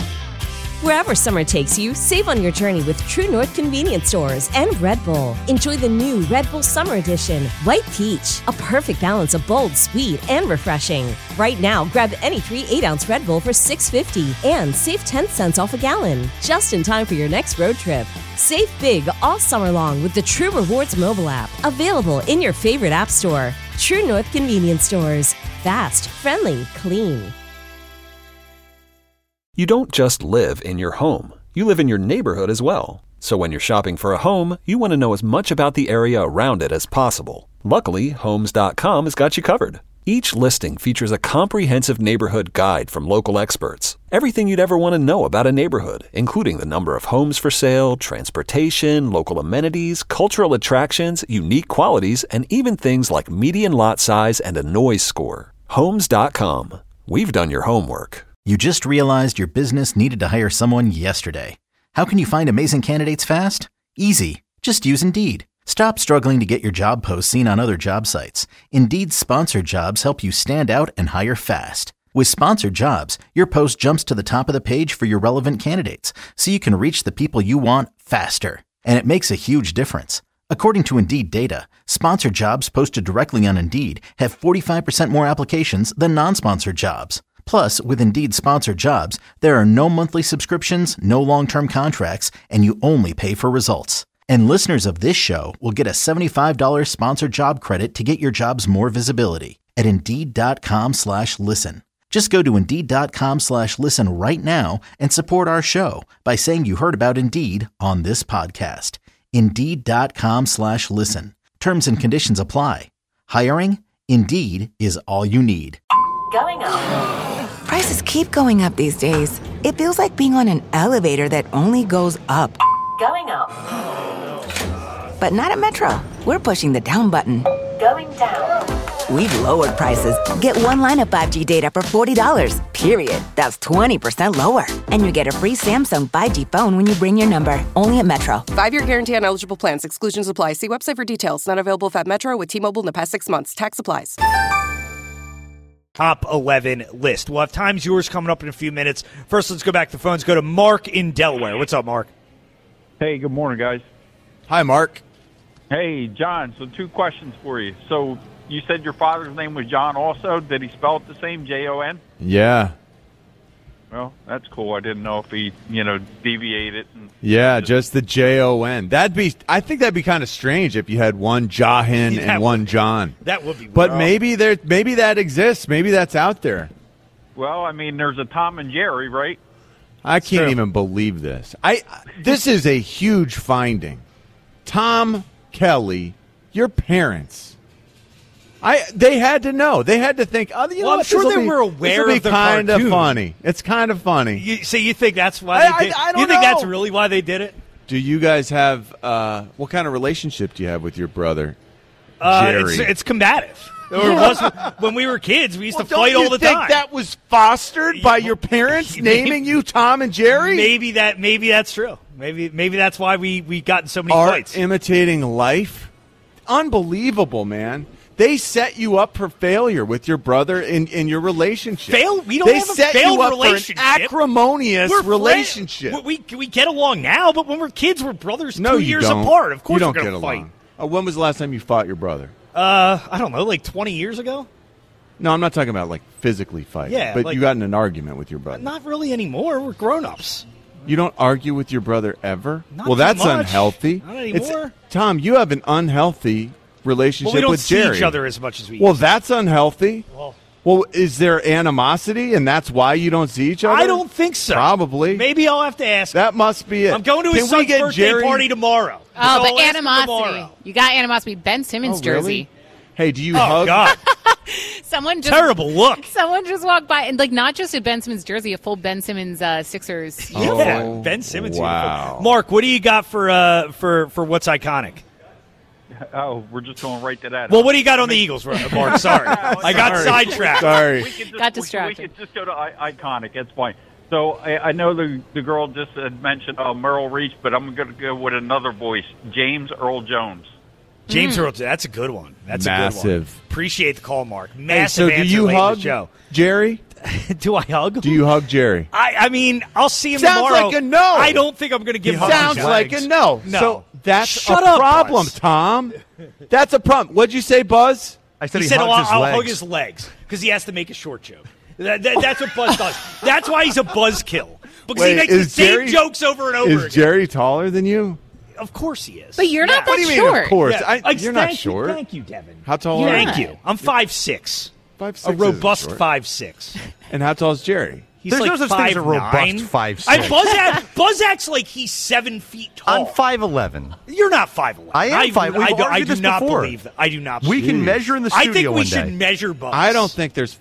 Wherever summer takes you, save on your journey with True North Convenience Stores and Red Bull. Enjoy the new Red Bull Summer Edition, White Peach, a perfect balance of bold, sweet, and refreshing. Right now, grab any three eight-ounce Red Bull for six dollars and fifty cents and save ten cents off a gallon, just in time for your next road trip. Save big all summer long with the True Rewards mobile app, available in your favorite app store. True North Convenience Stores. Fast, friendly, clean. You don't just live in your home. You live in your neighborhood as well. So when you're shopping for a home, you want to know as much about the area around it as possible. Luckily, Homes dot com has got you covered. Each listing features a comprehensive neighborhood guide from local experts. Everything you'd ever want to know about a neighborhood, including the number of homes for sale, transportation, local amenities, cultural attractions, unique qualities, and even things like median lot size and a noise score. Homes dot com. We've done your homework. You just realized your business needed to hire someone yesterday. How can you find amazing candidates fast? Easy. Just use Indeed. Stop struggling to get your job posts seen on other job sites. Indeed's sponsored jobs help you stand out and hire fast. With sponsored jobs, your post jumps to the top of the page for your relevant candidates, so you can reach the people you want faster. And it makes a huge difference. According to Indeed data, sponsored jobs posted directly on Indeed have forty-five percent more applications than non-sponsored jobs. Plus, with Indeed sponsored jobs, there are no monthly subscriptions, no long-term contracts, and you only pay for results. And listeners of this show will get a seventy-five dollars sponsored job credit to get your jobs more visibility at Indeed.com slash listen. Just go to Indeed.com slash listen right now and support our show by saying you heard about Indeed on this podcast. Indeed.com slash listen. Terms and conditions apply. Hiring? Indeed is all you need. Going up. Prices keep going up these days. It feels like being on an elevator that only goes up. Going up. But not at Metro. We're pushing the down button. Going down. We've lowered prices. Get one line of five G data for forty dollars, period. That's twenty percent lower. And you get a free Samsung five G phone when you bring your number. Only at Metro. Five-year guarantee on eligible plans. Exclusions apply. See website for details. Not available if at Metro with T-Mobile in the past six months. Tax applies. Top eleven list. We'll have Time's Yours coming up in a few minutes. First, let's go back to the phones. Go to Mark in Delaware. What's up, Mark? Hey, good morning, guys. Hi, Mark. Hey, John, so two questions for you. So you said your father's name was John also. Did he spell it the same, J O N? Yeah. Well, that's cool. I didn't know if he, you know, deviated. And Yeah, just the J O N. That'd be. I think that'd be kind of strange if you had one Jahin That and would- one John. That would be weird. But maybe there, maybe that exists. Maybe that's out there. Well, I mean, there's a Tom and Jerry, right? I can't even believe this. I. This is a huge finding. Tom Kelly, your parents. I. They had to know. They had to think. Oh, you know Well, I'm what? sure This'll they be- were aware this'll be of the kind of cartoon. funny. It's kind of funny. You, so you think that's why I- they did? I- I don't you think know. that's really why they did it? Do you guys have uh, what kind of relationship do you have with your brother, Uh, Jerry? it's, it's combative. Or it was when we were kids. We used Well, to fight don't all you the think time. that was fostered by your parents naming you Tom and Jerry? Maybe that. Maybe that's true. Maybe maybe that's why we we got in so many Art fights. imitating life, unbelievable, man. They set you up for failure with your brother in, in your relationship. Fail? We don't they have a set failed you up relationship. for an acrimonious We're friends. relationship. We, we we get along now, but when we're kids, we're brothers no, two you years don't. apart. Of course, you don't we're get gonna fight. along. Uh, when was the last time you fought your brother? Uh, I don't know, like twenty years ago. No, I'm not talking about like physically fighting. Yeah, but like- you got in an argument with your brother. Not really anymore. We're grown-ups. You don't argue with your brother ever? Not well, too that's much. unhealthy. Not It's- anymore. Tom, you have an unhealthy relationship Well, we don't with see Jerry. each other as much as we. Well, used to. that's unhealthy. Well, Well, is there animosity, and that's why you don't see each other? I don't think so. Probably. Maybe I'll have to ask. That must be it. I'm going to Can his we son's get birthday Jerry? party tomorrow. Oh, So I'll the ask him animosity. tomorrow. You got animosity. Ben Simmons Oh, jersey. really? Hey, do you Oh hug? God! Someone just Terrible look. Someone just walked by and like not just a Ben Simmons jersey, a full Ben Simmons uh, Sixers. Yeah, Oh, Ben Simmons. wow. uniform. Mark, what do you got for uh for for what's iconic? Oh, we're just going right to that. Well, what do you got on the Eagles, Mark? Sorry, I got Sorry. sidetracked. Sorry. We could just, Got we- distracted. We, could just go to I- iconic. It's fine. So I, I know the the girl just had mentioned uh, Merrill Reese, but I'm going to go with another voice, James Earl Jones. James Earl, that's a good one. That's a good Massive. one. Appreciate the call, Mark. Hey, Massive so do answer you late in the hug show. Jerry? Do I hug? Do you hug Jerry? I, I mean, I'll see him Sounds tomorrow. like a no. I don't think I'm going to give him Sounds hugs. like a no. No. So that's Shut a up, problem, Buzz. Tom. That's a problem. What'd you say, Buzz? I said He he, said, hugs I'll, his I'll legs. hug his legs because he has to make a short joke. That, that, that's what Buzz does. That's why he's a buzzkill. Because he Wait, makes the is same Jerry- jokes over and over Is again. Jerry taller than you? Of course he is. But you're not What that do you mean, short. of course? Yeah. I, Ex- you're not thank short. You, thank you, Devin. How tall You're are you? Thank you. I'm five six. Five, six A robust isn't short. five six. And how tall is Jerry? He's There's like no such five, thing as a robust nine. five I, six. Buzz, act, Buzz acts like he's seven feet tall. I'm five eleven. You're not five eleven. I am five- I, we've do, I argued do this not before. believe that. I do not. We believe can that. measure in the I studio think we one should day. measure Buzz. I don't think there's five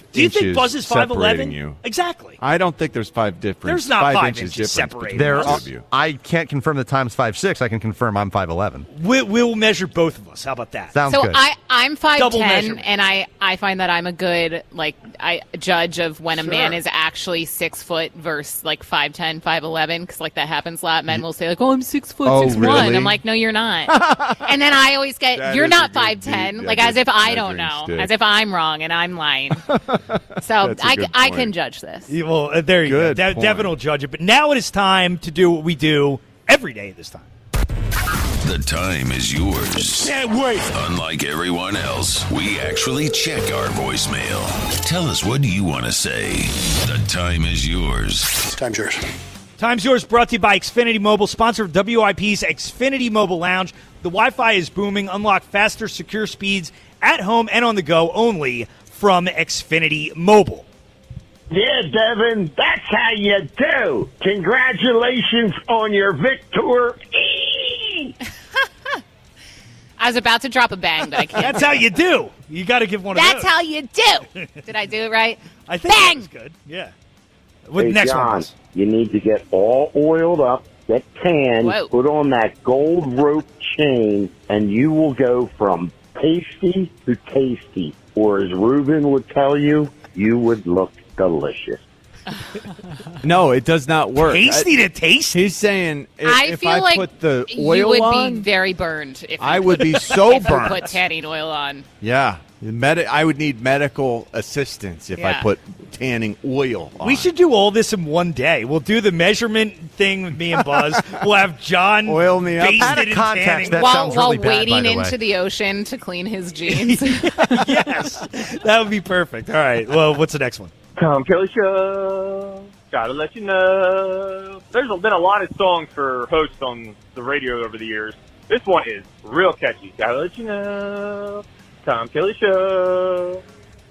Do you think inches Buzz is five eleven? separating you. Exactly. I don't think there's five difference. There's not five, five inches, inches difference separating between There the two are, of you. I can't confirm that Tom's five six. I can confirm I'm five eleven. We, we'll measure both of us. How about that? Sounds so good. I, I'm five Double ten, measurement. and I, I find that I'm a good like I judge of when a Sure. man is actually six foot versus like five ten, five eleven, because like that happens a lot. Men will say like, "Oh, I'm six foot, Oh, six one." really? I'm like, "No, you're not." And then I always get, That "You're is not a good five ten," deep- like yeah, as if good I don't measuring know, stick. as if I'm wrong and I'm lying. So That's a I, good I point. can judge this. Yeah, well, uh, there you Good go. De- point. Devin will judge it. But now it is time to do what we do every day at this time. The time is yours. Can't wait. Unlike everyone else, we actually check our voicemail. Tell us, what do you want to say? The time is yours. Time's yours. Time's yours, brought to you by Xfinity Mobile, sponsor of W I P's Xfinity Mobile Lounge. The Wi-Fi is booming. Unlock faster, secure speeds at home and on the go only from Xfinity Mobile. Yeah, Devin, that's how you do. Congratulations on your victory. I was about to drop a bang, but I can't. That's how you do. You got to give one of That's those. how you do. Did I do it right? I think Bang! that was good. Yeah. What Hey, next John, one? Was? you need to get all oiled up, get tan, Whoa. put on that gold rope chain, and you will go from pasty to tasty. Or as Ruben would tell you, you would look delicious. No, it does not work. Tasty I- to tasty? He's saying if, I if feel I like put the you oil would on, be very burned. If you I put- would be so if you burnt. put tanning oil on. yeah, Medi- I would need medical assistance if I Yeah. put tanning oil on. We should do all this in one day. We'll do the measurement thing with me and Buzz. We'll have John Oil me up. basted Out of in context, tanning. that While, sounds while really bad, by wading the way. into the ocean to clean his jeans. Yes, that would be perfect. All right. Well, what's the next one? Tom Kelly Show. Gotta let you know. There's been a lot of songs for hosts on the radio over the years. This one is real catchy. Gotta let you know. Tom Kelly Show.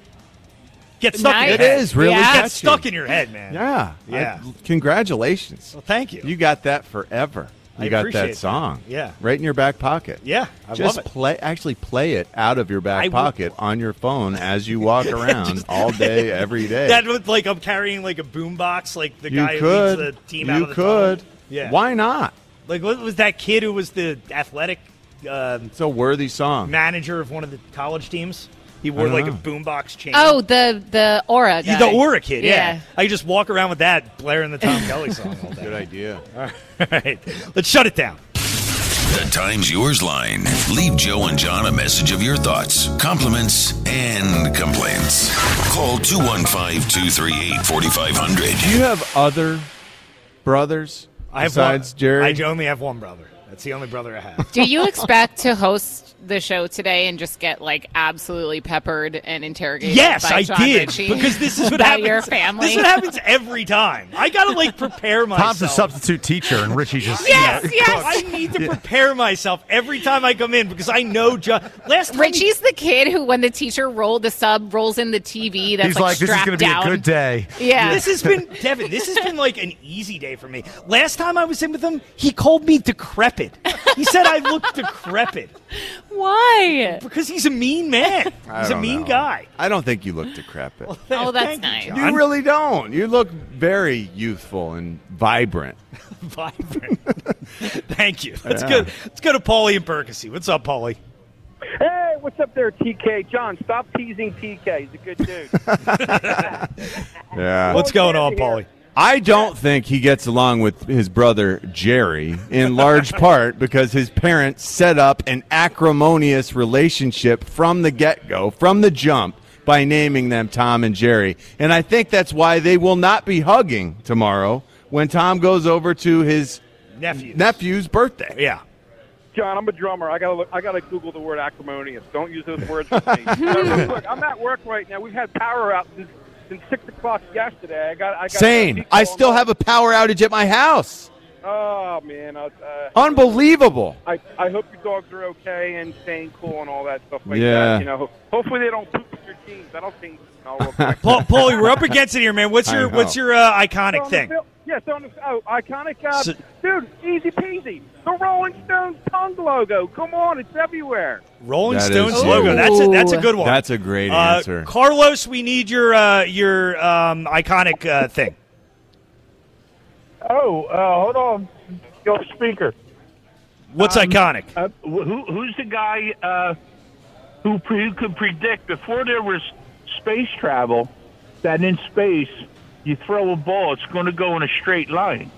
Get stuck in Nice. your It head. is really yeah. catchy. Get stuck in your head, man. Yeah, Yeah. I- congratulations. Well, thank you. You got that forever. You I got appreciate that that. song. Yeah. Right in your back pocket. Yeah, I Just love it. play actually play it out of your back I will- pocket on your phone as you walk around Just- all day, every day. That was like I'm carrying like a boombox, like the you guy could. who leads the team you out of the could. tunnel. Yeah. Why not? Like, what was that kid who was the athletic um, It's a worthy song. manager of one of the college teams? He I wore don't like know. a boombox chain. Oh, the the Aura guy. the Aura kid. Yeah. Yeah. I could just walk around with that, blaring the Tom Kelly song all day. Good idea. All right, let's shut it down. The time's yours line. Leave Joe and John a message of your thoughts, compliments, and complaints. Call two one five, two three eight, four five zero zero. Do you have other brothers I have besides one, Jerry? I only have one brother. That's the only brother I have. Do you expect to host the show today and just get like absolutely peppered and interrogated? Yes, by I John did Ritchie because this is what about happens. your family. This is what happens every time. I gotta like prepare myself. Tom's a substitute teacher, and Richie just Yes, you know, yes. I need to prepare myself every time I come in because I know John. Last time he- Richie's the kid who, when the teacher rolled the sub, rolls in the T V. That's he's like, this is going to be a good day. Yeah. This has been Devin. This has been like an easy day for me. Last time I was in with him, he called me decrepit. He said I looked decrepit Why? because he's a mean man. I He's a don't mean know. guy. I don't think you look decrepit. Oh, that's Thank you, nice. John. You really don't. You look very youthful and vibrant. Vibrant. Thank you. Let's Yeah. go. Let's go to Paulie and Percy. What's up, Paulie? Hey, what's up there, T K? John, stop teasing T K. He's a good dude. Yeah. What's going on, Here. Paulie? I don't think he gets along with his brother Jerry, in large part because his parents set up an acrimonious relationship from the get-go, from the jump, by naming them Tom and Jerry. And I think that's why they will not be hugging tomorrow when Tom goes over to his Nephew. nephew's birthday. Yeah. John, I'm a drummer. I gotta look, I gotta Google the word acrimonious. Don't use those words with me. So, look, I'm at work right now. We've had power out since, since six o'clock yesterday. I got. I got Same. I still have a power outage at my house. Oh man, uh, Unbelievable. I I hope your dogs are okay and staying cool and all that stuff like Yeah. that. You know, hopefully they don't poop in your jeans. That'll change. No, real quick. Paul, Paulie, we're up against it here, man. What's I your know. What's your uh, So iconic on thing? The, fil- yeah, so on the, oh, iconic. Uh, So- dude, easy peasy. The Rolling Stones tongue logo. Come on, it's everywhere. Rolling That Stones is- logo. That's a that's a good one. That's a great Uh, answer. Carlos, we need your uh, your um, iconic uh, thing. Oh, uh, hold on. Go speaker. What's Um, iconic? Uh, who, who's the guy uh, who, pre- who could predict before there was space travel that in space you throw a ball, it's going to go in a straight line?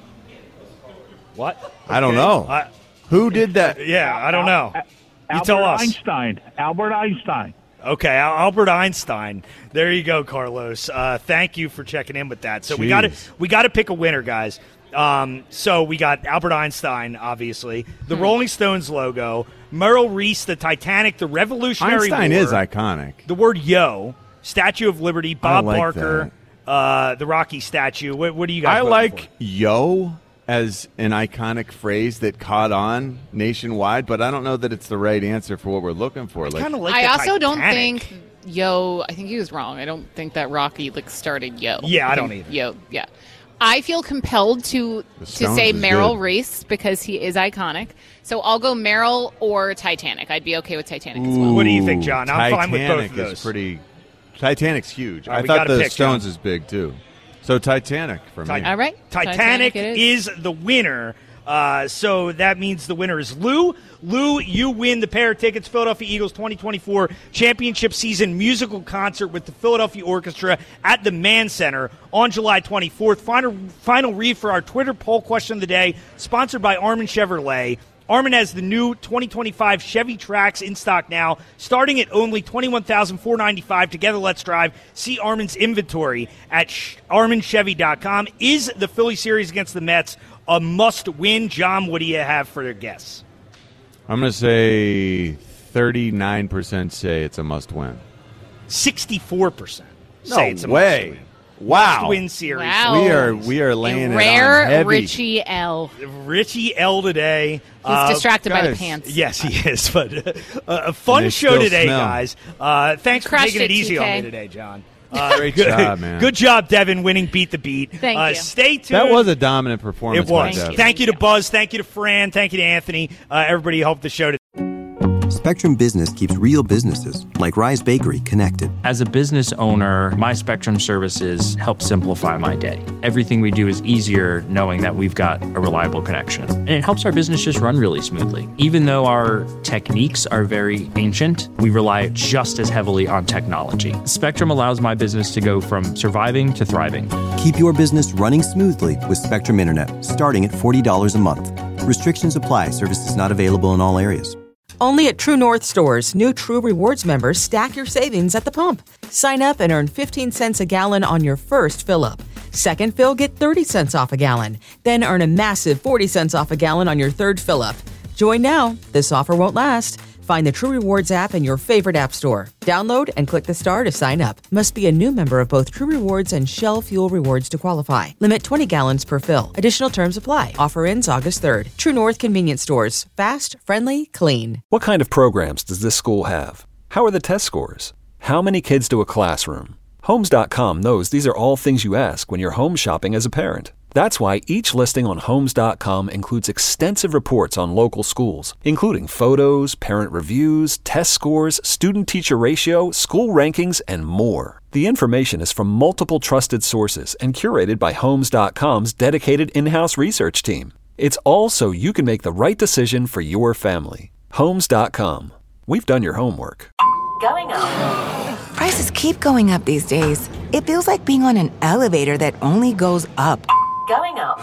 What? I don't Okay. know. I- Who did that? Yeah, I don't know. You Albert tell us. Einstein. Albert Einstein. Okay, Al- Albert Einstein. There you go, Carlos. Uh, thank you for checking in with that. So we got to Jeez. we got to pick a winner, guys. Um, so we got Albert Einstein, obviously, the Hmm. Rolling Stones logo, Merrill Reese, the Titanic, the Revolutionary Einstein War, is iconic. the word "yo," Statue of Liberty, Bob like Barker, uh, the Rocky statue. What, what do you guys? I voting like for? yo as an iconic phrase that caught on nationwide, but I don't know that it's the right answer for what we're looking for. Like, kind of like. I the also don't Titanic. think Yo. I think he was wrong. I don't think that Rocky like started Yo. Yeah, I don't think either. Yo. Yeah. I feel compelled to The to Stones say is Merrill good. Reese because he is iconic. So I'll go Merrill or Titanic. I'd be okay with Titanic as well. What do you think, John? I'm fine with both Titanic of those. is pretty. Titanic's huge. All right, I we thought gotta the pick, Stones John. is big too. So Titanic for me. Ti- All right. Titanic, Titanic it is. the winner. Uh, so that means the winner is Lou. Lou, you win the pair of tickets. Philadelphia Eagles twenty twenty-four championship season musical concert with the Philadelphia Orchestra at the Mann Center on July twenty-fourth. Final, final read for our Twitter poll question of the day, sponsored by Armin Chevrolet. Armin has the new twenty twenty-five Chevy Trax in stock now, starting at only twenty-one thousand four hundred ninety-five dollars. Together, let's drive. See Armin's inventory at armin chevy dot com. Is the Philly series against the Mets a must-win? John, what do you have for their guess? I'm going to say thirty-nine percent say it's a must-win. sixty-four percent No say it's a way. must-win. Wow. Must-win series. Wow. We are we are laying A it rare on heavy. Richie L. Richie L today. Uh, He's distracted by the guys, pants. Yes, he is. But uh, a And fun they show still today, smell. guys. Uh, thanks for Crushed taking it it, easy T K. on me today, John. Uh, Great good, job, man. Good job, Devin, winning Beat the Beat. Thank uh, you. Stay tuned. That was a dominant performance. It was. by Thank Dev. you. to Buzz. Thank you to Fran. Thank you to Anthony. Uh, everybody helped the show today. Spectrum Business keeps real businesses, like Rise Bakery, connected. As a business owner, my Spectrum services help simplify my day. Everything we do is easier knowing that we've got a reliable connection. And it helps our business just run really smoothly. Even though our techniques are very ancient, we rely just as heavily on technology. Spectrum allows my business to go from surviving to thriving. Keep your business running smoothly with Spectrum Internet, starting at forty dollars a month. Restrictions apply. Services not available in all areas. Only at True North stores, new True Rewards members stack your savings at the pump. Sign up and earn fifteen cents a gallon on your first fill-up. Second fill, get thirty cents off a gallon. Then earn a massive forty cents off a gallon on your third fill-up. Join now. This offer won't last. Find the True Rewards app in your favorite app store. Download and click the star to sign up. Must be a new member of both True Rewards and Shell Fuel Rewards to qualify. Limit twenty gallons per fill. Additional terms apply. Offer ends August third. True North Convenience Stores. Fast, friendly, clean. What kind of programs does this school have? How are the test scores? How many kids do a classroom? Homes dot com knows these are all things you ask when you're home shopping as a parent. That's why each listing on Homes dot com includes extensive reports on local schools, including photos, parent reviews, test scores, student-teacher ratio, school rankings, and more. The information is from multiple trusted sources and curated by Homes dot com's dedicated in-house research team. It's all so you can make the right decision for your family. Homes dot com. We've done your homework. Going up. Prices keep going up these days. It feels like being on an elevator that only goes up. Going up.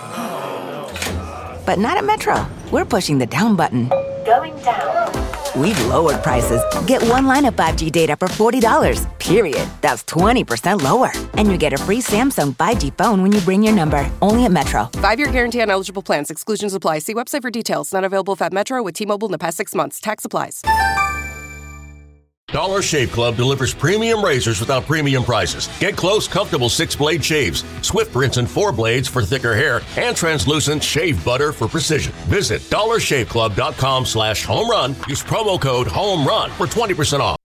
But not at Metro. We're pushing the down button. Going down. We've lowered prices. Get one line of five G data for forty dollars. Period. That's twenty percent lower. And you get a free Samsung five G phone when you bring your number. Only at Metro. Five-year guarantee on eligible plans. Exclusions apply. See website for details. Not available if at Metro with T-Mobile in the past six months. Tax applies. Dollar Shave Club delivers premium razors without premium prices. Get close, comfortable six-blade shaves, swift rinse and four blades for thicker hair, and translucent shave butter for precision. Visit dollar shave club dot com slash home run. Use promo code HOME RUN for twenty percent off.